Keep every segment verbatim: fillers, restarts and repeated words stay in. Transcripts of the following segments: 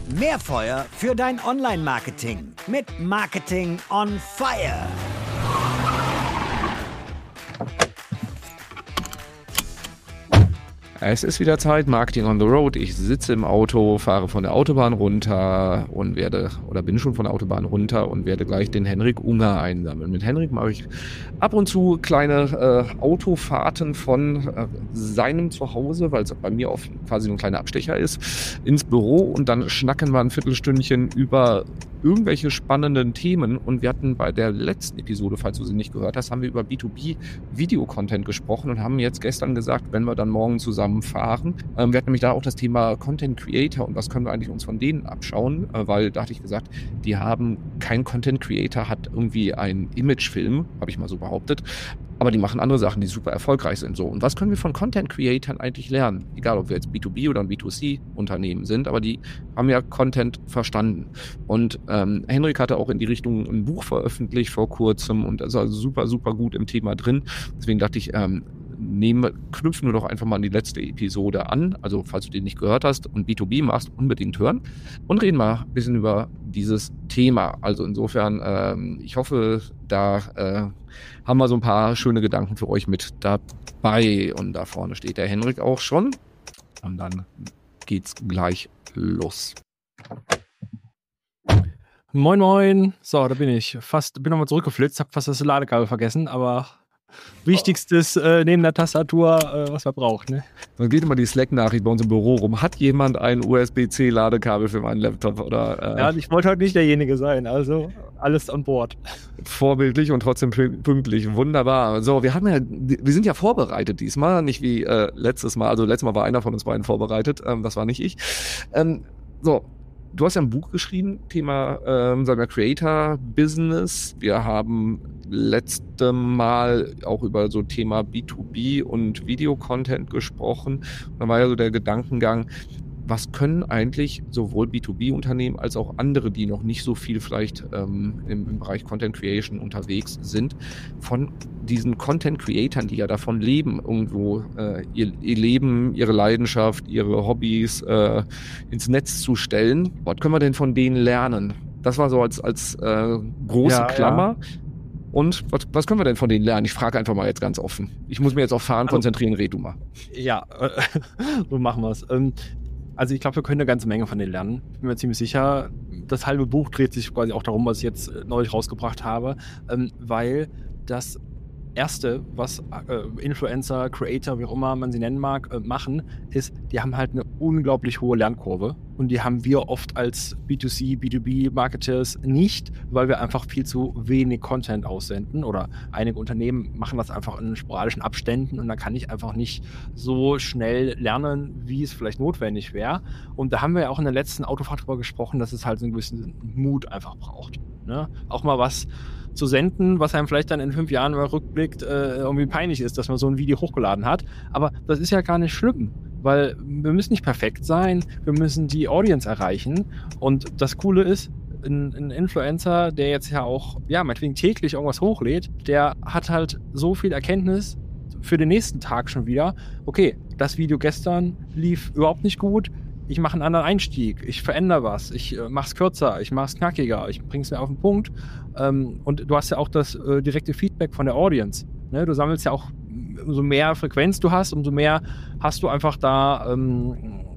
Mehr Feuer für dein Online-Marketing mit Marketing on Fire. Es ist wieder Zeit, Marketing on the Road. Ich sitze im Auto, fahre von der Autobahn runter und werde, oder bin schon von der Autobahn runter und werde gleich den Henrik Unger einsammeln. Mit Henrik mache ich ab und zu kleine äh, Autofahrten von äh, seinem Zuhause, weil es bei mir oft quasi ein kleiner Abstecher ist, ins Büro und dann schnacken wir ein Viertelstündchen über irgendwelche spannenden Themen. Und wir hatten bei der letzten Episode, falls du sie nicht gehört hast, haben wir über B zwei B Video-Content gesprochen und haben jetzt gestern gesagt, wenn wir dann morgen zusammen fahren. Ähm, wir hatten nämlich da auch das Thema Content Creator und was können wir eigentlich uns von denen abschauen, äh, weil da hatte ich gesagt, die haben, kein Content Creator hat irgendwie einen Imagefilm, habe ich mal so behauptet, aber die machen andere Sachen, die super erfolgreich sind. So. Und was können wir von Content Creatern eigentlich lernen? Egal, ob wir jetzt B zwei B oder ein B zwei C Unternehmen sind, aber die haben ja Content verstanden. Und ähm, Henrik hatte auch in die Richtung ein Buch veröffentlicht vor kurzem und ist also super, super gut im Thema drin. Deswegen dachte ich, ähm, Nehme, knüpfen wir doch einfach mal an die letzte Episode an. Also falls du den nicht gehört hast und B zwei B machst, unbedingt hören. Und reden mal ein bisschen über dieses Thema. Also insofern, ähm, ich hoffe, da äh, haben wir so ein paar schöne Gedanken für euch mit dabei. Und da vorne steht der Henrik auch schon. Und dann geht's gleich los. Moin moin. So, da bin ich. Fast, bin nochmal zurückgeflitzt, hab fast das Ladekabel vergessen, aber Wichtigstes äh, neben der Tastatur, äh, was man braucht. Ne? Dann geht immer die Slack-Nachricht bei uns im Büro rum. Hat jemand ein U S B C Ladekabel für meinen Laptop? Oder, äh, ja, ich wollte heute nicht derjenige sein, also alles an Bord. Vorbildlich und trotzdem pünktlich. Wunderbar. So, wir haben ja, wir sind ja vorbereitet diesmal, nicht wie äh, letztes Mal. Also letztes Mal war einer von uns beiden vorbereitet, ähm, das war nicht ich. Ähm, so. Du hast ja ein Buch geschrieben, Thema ähm, sagen wir Creator Business. Wir haben letzte Mal auch über so Thema B zwei B und Video-Content gesprochen. Da war ja so der Gedankengang, was können eigentlich sowohl B zwei B-Unternehmen als auch andere, die noch nicht so viel vielleicht ähm, im, im Bereich Content Creation unterwegs sind, von diesen Content-Creatern, die ja davon leben, irgendwo äh, ihr, ihr Leben, ihre Leidenschaft, ihre Hobbys äh, ins Netz zu stellen. Was können wir denn von denen lernen? Das war so als, als äh, große ja, Klammer. Ja. Und was, was können wir denn von denen lernen? Ich frage einfach mal jetzt ganz offen. Ich muss mir jetzt auf Fahren also, konzentrieren, red du mal. Ja, äh, so machen wir es. Ähm, Also ich glaube, wir können eine ganze Menge von denen lernen. Ich bin mir ziemlich sicher, das halbe Buch dreht sich quasi auch darum, was ich jetzt neulich rausgebracht habe, ähm, weil das Erste, was äh, Influencer, Creator, wie auch immer man sie nennen mag, äh, machen, ist, die haben halt eine unglaublich hohe Lernkurve und die haben wir oft als B zwei C, B zwei B-Marketers nicht, weil wir einfach viel zu wenig Content aussenden oder einige Unternehmen machen das einfach in sporadischen Abständen und da kann ich einfach nicht so schnell lernen, wie es vielleicht notwendig wäre. Und da haben wir ja auch in der letzten Autofahrt drüber gesprochen, dass es halt so einen gewissen Mut einfach braucht. Ne? Auch mal was zu senden, was einem vielleicht dann in fünf Jahren mal rückblickt, äh, irgendwie peinlich ist, dass man so ein Video hochgeladen hat. Aber das ist ja gar nicht schlimm, weil wir müssen nicht perfekt sein, wir müssen die Audience erreichen. Und das Coole ist, ein, ein Influencer, der jetzt ja auch, ja, meinetwegen täglich irgendwas hochlädt, der hat halt so viel Erkenntnis für den nächsten Tag schon wieder. Okay, das Video gestern lief überhaupt nicht gut. Ich mache einen anderen Einstieg, ich verändere was, ich äh, mache es kürzer, ich mache es knackiger, ich bringe es mir auf den Punkt. Ähm, und du hast ja auch das äh, direkte Feedback von der Audience. Ne? Du sammelst ja auch, umso mehr Frequenz du hast, umso mehr hast du einfach da ähm,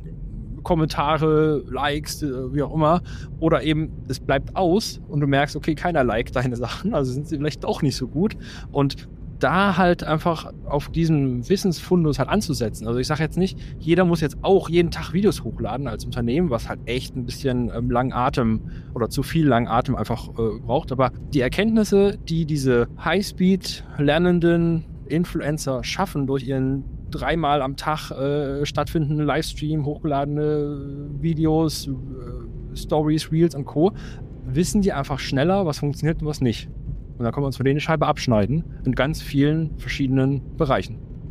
Kommentare, Likes, äh, wie auch immer. Oder eben, es bleibt aus und du merkst, okay, keiner liked deine Sachen, also sind sie vielleicht auch nicht so gut. Und da halt einfach auf diesen Wissensfundus halt anzusetzen. Also ich sage jetzt nicht, jeder muss jetzt auch jeden Tag Videos hochladen als Unternehmen, was halt echt ein bisschen ähm, langen Atem oder zu viel langen Atem einfach äh, braucht. Aber die Erkenntnisse, die diese Highspeed lernenden Influencer schaffen durch ihren dreimal am Tag äh, stattfindenden Livestream, hochgeladene Videos, äh, Stories, Reels und Co., wissen die einfach schneller, was funktioniert und was nicht. Und dann können wir uns von denen eine Scheibe abschneiden in ganz vielen verschiedenen Bereichen.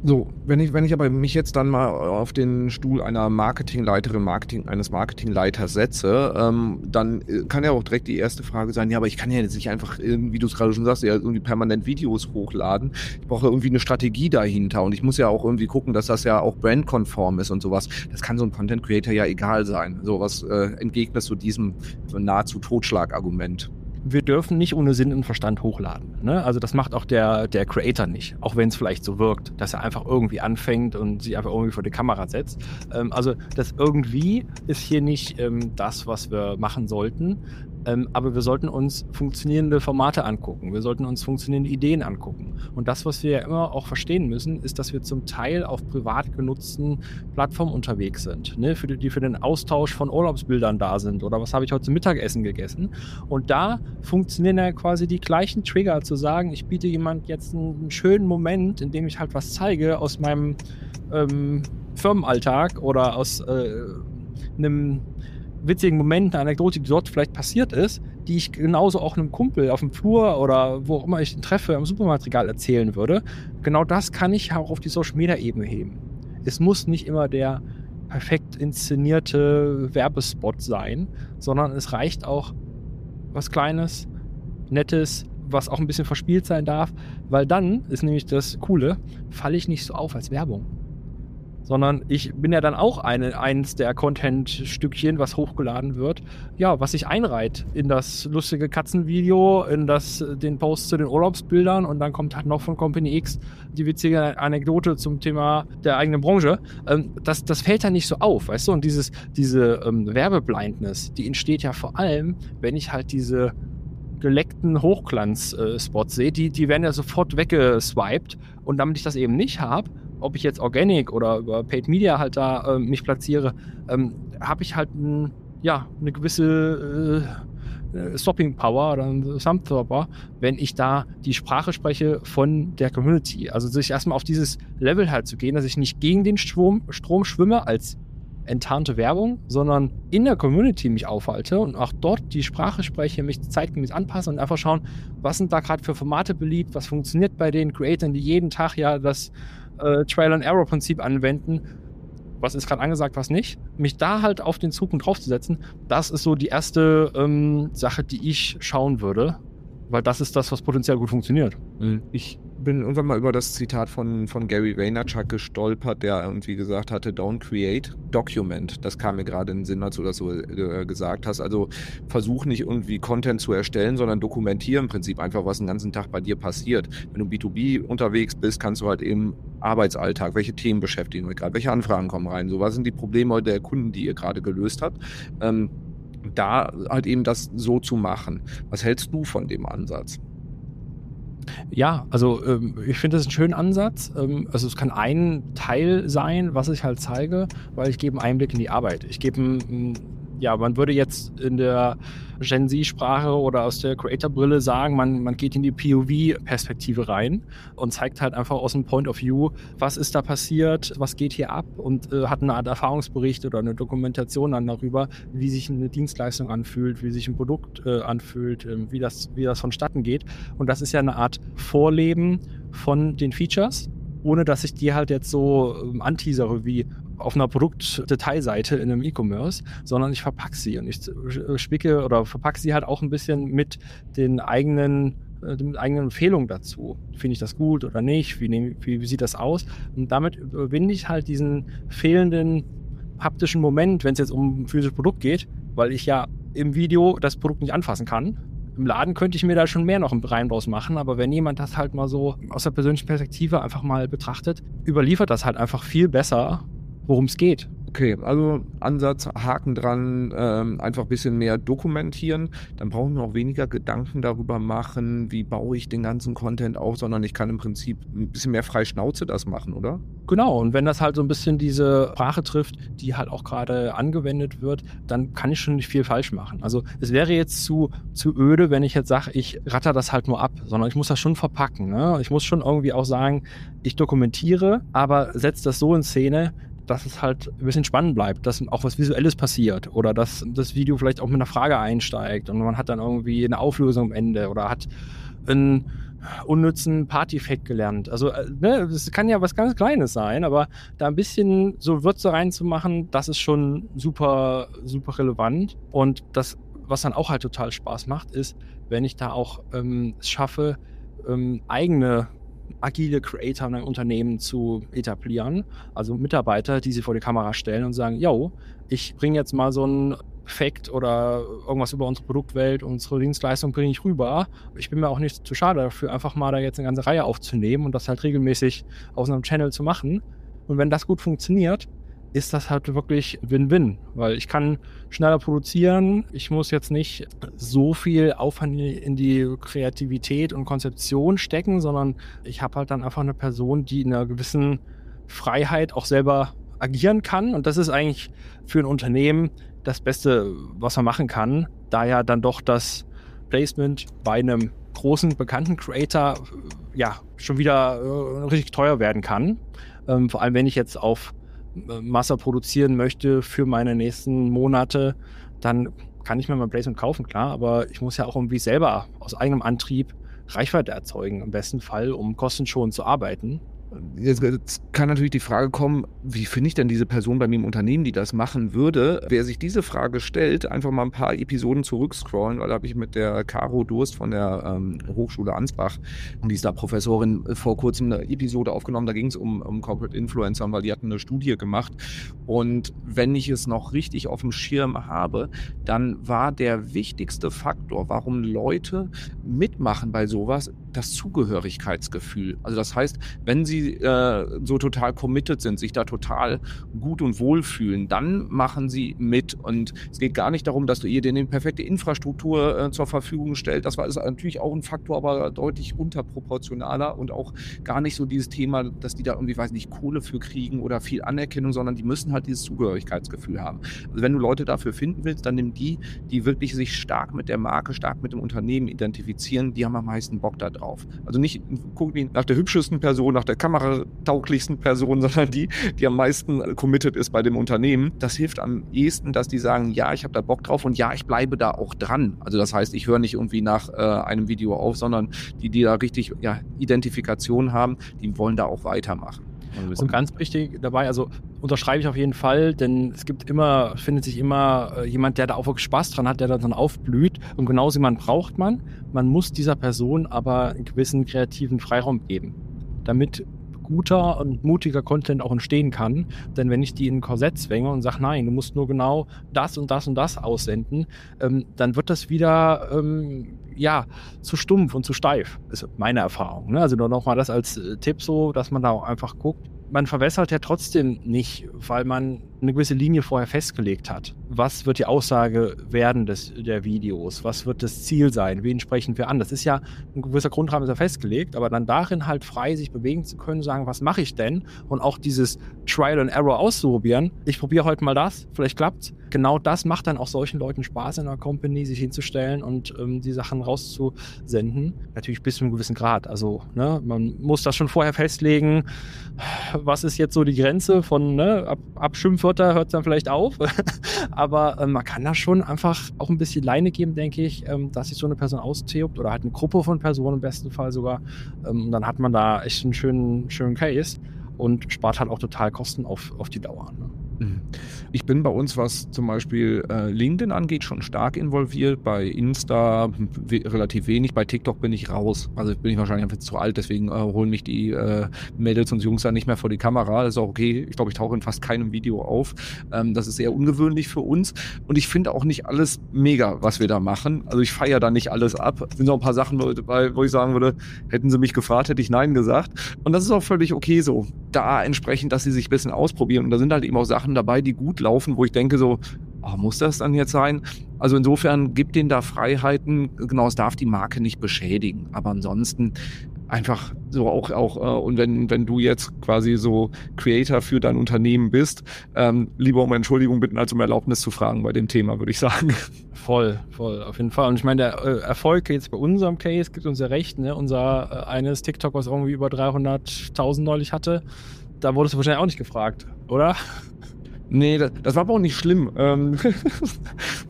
So, wenn ich, wenn ich aber mich jetzt dann mal auf den Stuhl einer Marketingleiterin, Marketing, eines Marketingleiters setze, ähm, dann kann ja auch direkt die erste Frage sein, ja, aber ich kann ja jetzt nicht einfach, wie du es gerade schon sagst, ja, irgendwie permanent Videos hochladen. Ich brauche irgendwie eine Strategie dahinter und ich muss ja auch irgendwie gucken, dass das ja auch brandkonform ist und sowas. Das kann so ein Content Creator ja egal sein. So, was äh, entgegnest du diesem nahezu Totschlagargument? Wir dürfen nicht ohne Sinn und Verstand hochladen. Ne? Also das macht auch der, der Creator nicht, auch wenn es vielleicht so wirkt, dass er einfach irgendwie anfängt und sich einfach irgendwie vor die Kamera setzt. Ähm, also das irgendwie ist hier nicht ähm, das, was wir machen sollten. Ähm, aber wir sollten uns funktionierende Formate angucken. Wir sollten uns funktionierende Ideen angucken. Und das, was wir ja immer auch verstehen müssen, ist, dass wir zum Teil auf privat genutzten Plattformen unterwegs sind, ne? für die, die für den Austausch von Urlaubsbildern da sind oder was habe ich heute zum Mittagessen gegessen. Und da funktionieren ja quasi die gleichen Trigger, zu sagen, ich biete jemand jetzt einen schönen Moment, in dem ich halt was zeige aus meinem ähm, Firmenalltag oder aus äh, einem witzigen Moment, eine Anekdote, die dort vielleicht passiert ist, die ich genauso auch einem Kumpel auf dem Flur oder wo auch immer ich ihn treffe, im Supermarktregal erzählen würde. Genau das kann ich auch auf die Social-Media-Ebene heben. Es muss nicht immer der perfekt inszenierte Werbespot sein, sondern es reicht auch was Kleines, Nettes, was auch ein bisschen verspielt sein darf, weil dann ist nämlich das Coole, falle ich nicht so auf als Werbung. Sondern ich bin ja dann auch eine, eins der Content-Stückchen, was hochgeladen wird, ja, was sich einreiht in das lustige Katzenvideo, in das, den Post zu den Urlaubsbildern und dann kommt halt noch von Company X die witzige Anekdote zum Thema der eigenen Branche. Ähm, das, das fällt dann nicht so auf, weißt du? Und dieses, diese ähm, Werbeblindness, die entsteht ja vor allem, wenn ich halt diese geleckten Hochglanz-Spots sehe, die, die werden ja sofort weggeswiped und damit ich das eben nicht habe, ob ich jetzt Organic oder über Paid Media halt da äh, mich platziere, ähm, habe ich halt ein, ja, eine gewisse äh, Stopping Power oder ein Thumbstopper, wenn ich da die Sprache spreche von der Community. Also sich erstmal auf dieses Level halt zu gehen, dass ich nicht gegen den Strom, Strom schwimme als enttarnte Werbung, sondern in der Community mich aufhalte und auch dort die Sprache spreche, mich zeitgemäß anpasse und einfach schauen, was sind da gerade für Formate beliebt, was funktioniert bei den Creatoren, die jeden Tag ja das äh, Trial-and-Error-Prinzip anwenden, was ist gerade angesagt, was nicht, mich da halt auf den Zug und draufzusetzen, das ist so die erste ähm, Sache, die ich schauen würde, weil das ist das, was potenziell gut funktioniert. Ich bin irgendwann mal über das Zitat von, von Gary Vaynerchuk gestolpert, der irgendwie gesagt hatte, don't create, document. Das kam mir gerade in den Sinn, als du das so äh, gesagt hast. Also versuch nicht irgendwie Content zu erstellen, sondern dokumentiere im Prinzip einfach, was den ganzen Tag bei dir passiert. Wenn du B zwei B unterwegs bist, kannst du halt eben Arbeitsalltag, welche Themen beschäftigen wir gerade, welche Anfragen kommen rein, so was sind die Probleme der Kunden, die ihr gerade gelöst habt. Ähm, da halt eben das so zu machen. Was hältst du von dem Ansatz? Ja, also ähm, ich finde das einen schönen Ansatz. Ähm, also es kann ein Teil sein, was ich halt zeige, weil ich gebe einen Einblick in die Arbeit. Ich gebe einen, ja, man würde jetzt in der Gen Z-Sprache oder aus der Creator-Brille sagen, man, man geht in die P O V-Perspektive rein und zeigt halt einfach aus dem Point of View, was ist da passiert, was geht hier ab und äh, hat eine Art Erfahrungsbericht oder eine Dokumentation dann darüber, wie sich eine Dienstleistung anfühlt, wie sich ein Produkt äh, anfühlt, äh, wie das, wie das vonstatten geht. Und das ist ja eine Art Vorleben von den Features, ohne dass ich die halt jetzt so ähm, anteasere wie auf einer Produktdetailseite in einem E-Commerce, sondern ich verpacke sie und ich spicke oder verpacke sie halt auch ein bisschen mit den eigenen, äh, mit eigenen Empfehlungen dazu. Finde ich das gut oder nicht? Wie, nehm, wie, wie sieht das aus? Und damit überwinde ich halt diesen fehlenden haptischen Moment, wenn es jetzt um ein physisches Produkt geht, weil ich ja im Video das Produkt nicht anfassen kann. Im Laden könnte ich mir da schon mehr noch einen Reim draus machen, aber wenn jemand das halt mal so aus der persönlichen Perspektive einfach mal betrachtet, überliefert das halt einfach viel besser, worum es geht. Okay, also Ansatz, Haken dran, ähm, einfach ein bisschen mehr dokumentieren. Dann brauchen wir auch weniger Gedanken darüber machen, wie baue ich den ganzen Content auf, sondern ich kann im Prinzip ein bisschen mehr frei Schnauze das machen, oder? Genau, und wenn das halt so ein bisschen diese Sprache trifft, die halt auch gerade angewendet wird, dann kann ich schon nicht viel falsch machen. Also es wäre jetzt zu, zu öde, wenn ich jetzt sage, ich ratter das halt nur ab, sondern ich muss das schon verpacken. Ne? Ich muss schon irgendwie auch sagen, ich dokumentiere, aber setze das so in Szene, dass es halt ein bisschen spannend bleibt, dass auch was Visuelles passiert oder dass das Video vielleicht auch mit einer Frage einsteigt und man hat dann irgendwie eine Auflösung am Ende oder hat ein unnützen Party-Fact gelernt. Also, äh, ne, das kann ja was ganz Kleines sein, aber da ein bisschen so Würze reinzumachen, das ist schon super, super relevant. Und das, was dann auch halt total Spaß macht, ist, wenn ich da auch ähm, es schaffe, ähm, eigene agile Creator in einem Unternehmen zu etablieren. Also Mitarbeiter, die sie vor die Kamera stellen und sagen, yo, ich bringe jetzt mal so ein Fact oder irgendwas über unsere Produktwelt, unsere Dienstleistung bringe ich rüber. Ich bin mir auch nicht zu schade dafür, einfach mal da jetzt eine ganze Reihe aufzunehmen und das halt regelmäßig aus einem Channel zu machen. Und wenn das gut funktioniert, ist das halt wirklich Win-Win, weil ich kann schneller produzieren, ich muss jetzt nicht so viel Aufwand in die Kreativität und Konzeption stecken, sondern ich habe halt dann einfach eine Person, die in einer gewissen Freiheit auch selber agieren kann, und das ist eigentlich für ein Unternehmen das Beste, was man machen kann, da ja dann doch das Placement bei einem großen, bekannten Creator ja schon wieder äh, richtig teuer werden kann. Ähm, vor allem, wenn ich jetzt auf Masse produzieren möchte für meine nächsten Monate, dann kann ich mir mein Placement kaufen, klar, aber ich muss ja auch irgendwie selber aus eigenem Antrieb Reichweite erzeugen, im besten Fall, um kostenschonend zu arbeiten. Jetzt, jetzt kann natürlich die Frage kommen, wie finde ich denn diese Person bei mir im Unternehmen, die das machen würde? Wer sich diese Frage stellt, einfach mal ein paar Episoden zurückscrollen, weil da habe ich mit der Caro Durst von der ähm, Hochschule Ansbach, und die ist da Professorin, vor kurzem eine Episode aufgenommen, da ging es um, um Corporate Influencer, weil die hatten eine Studie gemacht, und wenn ich es noch richtig auf dem Schirm habe, dann war der wichtigste Faktor, warum Leute mitmachen bei sowas, das Zugehörigkeitsgefühl. Also das heißt, wenn sie äh, so total committed sind, sich da total gut und wohl fühlen, dann machen sie mit. Und es geht gar nicht darum, dass du ihr denen eine perfekte Infrastruktur äh, zur Verfügung stellst. Das war ist natürlich auch ein Faktor, aber deutlich unterproportionaler, und auch gar nicht so dieses Thema, dass die da irgendwie, weiß nicht, Kohle für kriegen oder viel Anerkennung, sondern die müssen halt dieses Zugehörigkeitsgefühl haben. Also wenn du Leute dafür finden willst, dann nimm die, die wirklich sich stark mit der Marke, stark mit dem Unternehmen identifizieren, die haben am meisten Bock da drauf. Also nicht gucken nach der hübschesten Person, nach der kameratauglichsten Person, sondern die, die am meisten committed ist bei dem Unternehmen. Das hilft am ehesten, dass die sagen, ja, ich habe da Bock drauf und ja, ich bleibe da auch dran. Also das heißt, ich höre nicht irgendwie nach äh, einem Video auf, sondern die, die da richtig ja, Identifikation haben, die wollen da auch weitermachen. Und ganz wichtig dabei, also unterschreibe ich auf jeden Fall, denn es gibt immer, findet sich immer äh, jemand, der da auch wirklich Spaß dran hat, der dann aufblüht, und genau so jemanden braucht man. Man muss dieser Person aber einen gewissen kreativen Freiraum geben, damit guter und mutiger Content auch entstehen kann. Denn wenn ich die in ein Korsett zwänge und sage, nein, du musst nur genau das und das und das aussenden, ähm, dann wird das wieder ähm, ja, zu stumpf und zu steif. Das ist meine Erfahrung. Ne? Also nur nochmal das als äh, Tipp so, dass man da auch einfach guckt. Man verwässert ja trotzdem nicht, weil man eine gewisse Linie vorher festgelegt hat. Was wird die Aussage werden des, der Videos? Was wird das Ziel sein? Wen sprechen wir an? Das ist ja ein gewisser Grundrahmen, ist ja festgelegt, aber dann darin halt frei sich bewegen zu können, sagen, was mache ich denn? Und auch dieses Trial and Error auszuprobieren. Ich probiere heute mal das, vielleicht klappt's. Genau das macht dann auch solchen Leuten Spaß in der Company, sich hinzustellen und ähm, die Sachen rauszusenden. Natürlich bis zu einem gewissen Grad. Also ne, man muss das schon vorher festlegen. Was ist jetzt so die Grenze von, ne, ab, ab Schimpfwörter hört es dann vielleicht auf. Aber ähm, man kann da schon einfach auch ein bisschen Leine geben, denke ich, ähm, dass sich so eine Person austobt oder halt eine Gruppe von Personen im besten Fall sogar. Ähm, dann hat man da echt einen schönen, schönen Case und spart halt auch total Kosten auf, auf die Dauer. Ne? Ich bin bei uns, was zum Beispiel äh, LinkedIn angeht, schon stark involviert. Bei Insta we- relativ wenig. Bei TikTok bin ich raus. Also bin ich wahrscheinlich einfach zu alt, deswegen äh, holen mich die äh, Mädels und Jungs dann nicht mehr vor die Kamera. Das ist auch okay. Ich glaube, ich tauche in fast keinem Video auf. Ähm, das ist sehr ungewöhnlich für uns. Und ich finde auch nicht alles mega, was wir da machen. Also ich feiere da nicht alles ab. Es sind auch ein paar Sachen dabei, wo ich sagen würde, hätten sie mich gefragt, hätte ich Nein gesagt. Und das ist auch völlig okay so. Da entsprechend, dass sie sich ein bisschen ausprobieren. Und da sind halt eben auch Sachen dabei, die gut laufen, wo ich denke so, oh, muss das dann jetzt sein? Also insofern gibt denen da Freiheiten. Genau, es darf die Marke nicht beschädigen. Aber ansonsten einfach so auch, auch äh, und wenn, wenn du jetzt quasi so Creator für dein Unternehmen bist, ähm, lieber um Entschuldigung bitten, als um Erlaubnis zu fragen bei dem Thema, würde ich sagen. Voll, voll, auf jeden Fall. Und ich meine, der äh, Erfolg jetzt bei unserem Case gibt uns ja recht, ne? Unser äh, eines TikTok, was irgendwie über dreihunderttausend neulich hatte, da wurdest du wahrscheinlich auch nicht gefragt, oder? Nee, das, das war aber auch nicht schlimm. Ähm,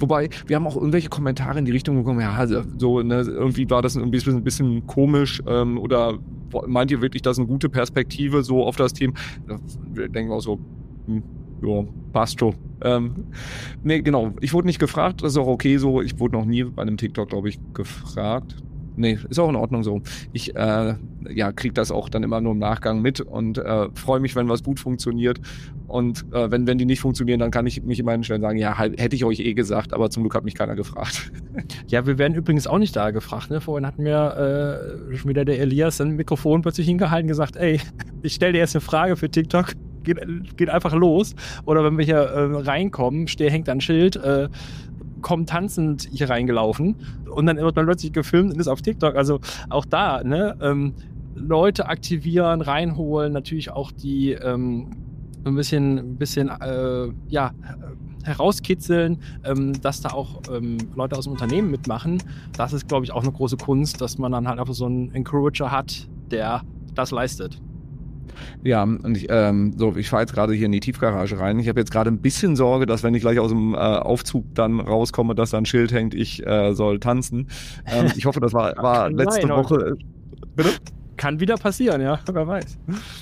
Wobei, wir haben auch irgendwelche Kommentare in die Richtung bekommen, ja, also so, ne, irgendwie war das ein bisschen, ein bisschen komisch ähm, oder meint ihr wirklich, das ist eine gute Perspektive so auf das Thema? Wir denken auch so, hm, ja, passt schon. Ähm, nee, genau, ich wurde nicht gefragt, das ist auch okay so, ich wurde noch nie bei einem TikTok, glaube ich, gefragt. Nee, ist auch in Ordnung so. Ich äh, ja, kriege das auch dann immer nur im Nachgang mit und äh, freue mich, wenn was gut funktioniert. Und äh, wenn, wenn die nicht funktionieren, dann kann ich mich immer hinstellen und sagen, ja, halt, hätte ich euch eh gesagt, aber zum Glück hat mich keiner gefragt. Ja, wir werden übrigens auch nicht da gefragt. Ne? Vorhin hat mir äh, schon wieder der Elias ein Mikrofon plötzlich hingehalten und gesagt, ey, ich stelle dir jetzt eine Frage für TikTok. Geht, geht einfach los. Oder wenn wir hier äh, reinkommen, steh, hängt ein Schild, äh, kommt tanzend hier reingelaufen und dann wird man plötzlich gefilmt und ist auf TikTok. Also auch da, ne, ähm, Leute aktivieren, reinholen, natürlich auch die ähm, ein bisschen, ein bisschen äh, ja, herauskitzeln, ähm, dass da auch ähm, Leute aus dem Unternehmen mitmachen. Das ist, glaube ich, auch eine große Kunst, dass man dann halt einfach so einen Encourager hat, der das leistet. Ja, und ich, ähm, so, ich fahre jetzt gerade hier in die Tiefgarage rein. Ich habe jetzt gerade ein bisschen Sorge, dass wenn ich gleich aus dem äh, Aufzug dann rauskomme, dass da ein Schild hängt, ich äh, soll tanzen. Ähm, ich hoffe, das war, war letzte Nein, Woche. Bitte? Kann wieder passieren, ja, wer weiß.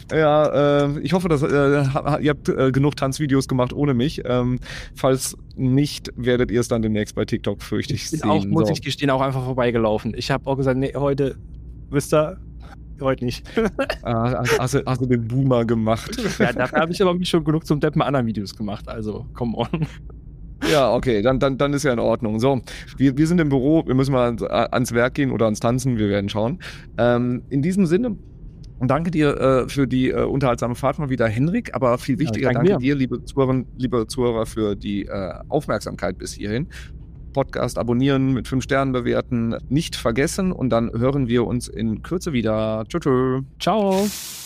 Ja, äh, ich hoffe, dass äh, ihr habt äh, genug Tanzvideos gemacht ohne mich. Ähm, falls nicht, werdet ihr es dann demnächst bei TikTok, fürchte ich, Ich sehen. auch, muss so. ich gestehen, auch einfach vorbeigelaufen. Ich habe auch gesagt, nee, heute, wisst ihr, heute nicht. Ah, hast, du, hast du den Boomer gemacht? Ja, dafür habe ich aber mich schon genug zum Deppen anderen Videos gemacht, also come on. Ja, okay, dann, dann, dann ist ja in Ordnung. So, wir, wir sind im Büro, wir müssen mal ans, ans Werk gehen oder ans Tanzen, wir werden schauen. Ähm, in diesem Sinne, danke dir äh, für die äh, unterhaltsame Fahrt mal wieder, Henrik, aber viel wichtiger, ja, danke, danke dir, liebe Zuhörerinnen, liebe Zuhörer, für die äh, Aufmerksamkeit bis hierhin. Podcast abonnieren, mit fünf Sternen bewerten, nicht vergessen und dann hören wir uns in Kürze wieder. Tschüss. Ciao.